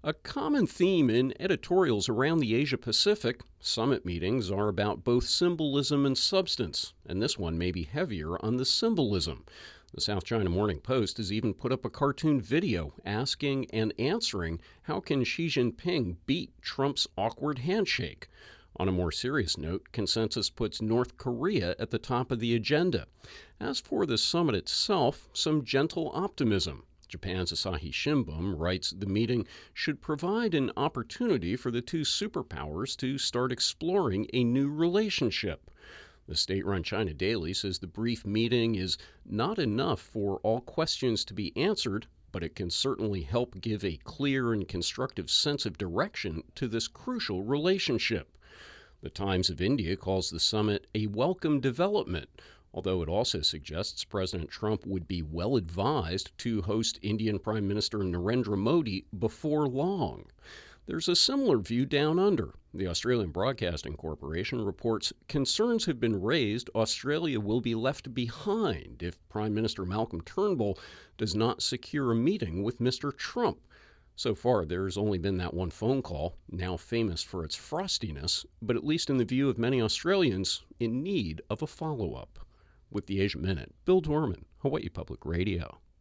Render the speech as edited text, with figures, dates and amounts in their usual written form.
A common theme in editorials around the Asia-Pacific summit meetings are about both symbolism and substance, and this one may be heavier on the symbolism. The South China Morning Post has even put up a cartoon video asking and answering how can Xi Jinping beat Trump's awkward handshake. On a more serious note, Consensus puts North Korea at the top of the agenda. As for the summit itself, some gentle optimism. Japan's Asahi Shimbun writes the meeting should provide an opportunity for the two superpowers to start exploring a new relationship. The state-run China Daily says the brief meeting is not enough for all questions to be answered, but it can certainly help give a clear and constructive sense of direction to this crucial relationship. The Times of India calls the summit a welcome development, although it also suggests President Trump would be well advised to host Indian Prime Minister Narendra Modi before long. There's a similar view down under. The Australian Broadcasting Corporation reports concerns have been raised Australia will be left behind if Prime Minister Malcolm Turnbull does not secure a meeting with Mr. Trump. So far, there's only been that one phone call, now famous for its frostiness, but at least in the view of many Australians, in need of a follow-up. With the Asia Minute, Bill Dorman, Hawaii Public Radio.